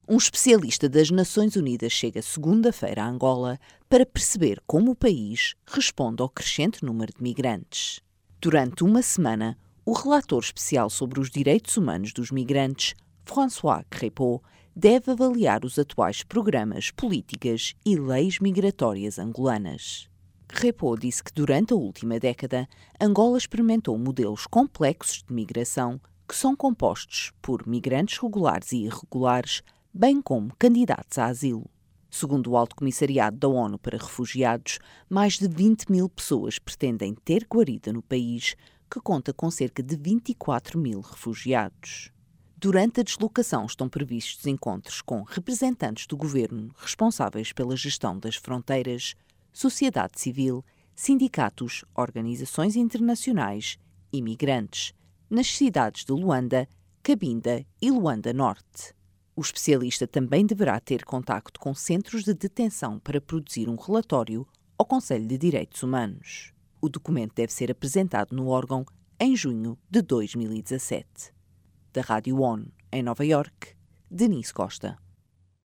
Um especialista das Nações Unidas chega segunda-feira a Angola para perceber como o país responde ao crescente número de migrantes. Durante uma semana, o relator especial sobre os direitos humanos dos migrantes, François Crépeau, deve avaliar os atuais programas, políticas e leis migratórias angolanas. Crépeau disse que durante a última década, Angola experimentou modelos complexos de migração que são compostos por migrantes regulares e irregulares, bem como candidatos a asilo. Segundo o Alto Comissariado da ONU para Refugiados, mais de 20 mil pessoas pretendem ter guarida no país, que conta com cerca de 24 mil refugiados. Durante a deslocação estão previstos encontros com representantes do governo responsáveis pela gestão das fronteiras, sociedade civil, sindicatos, organizações internacionais e migrantes, nas cidades de Luanda, Cabinda e Luanda Norte. O especialista também deverá ter contacto com centros de detenção para produzir um relatório ao Conselho de Direitos Humanos. O documento deve ser apresentado no órgão em junho de 2017. Da Rádio ONU, em Nova Iorque, Denise Costa.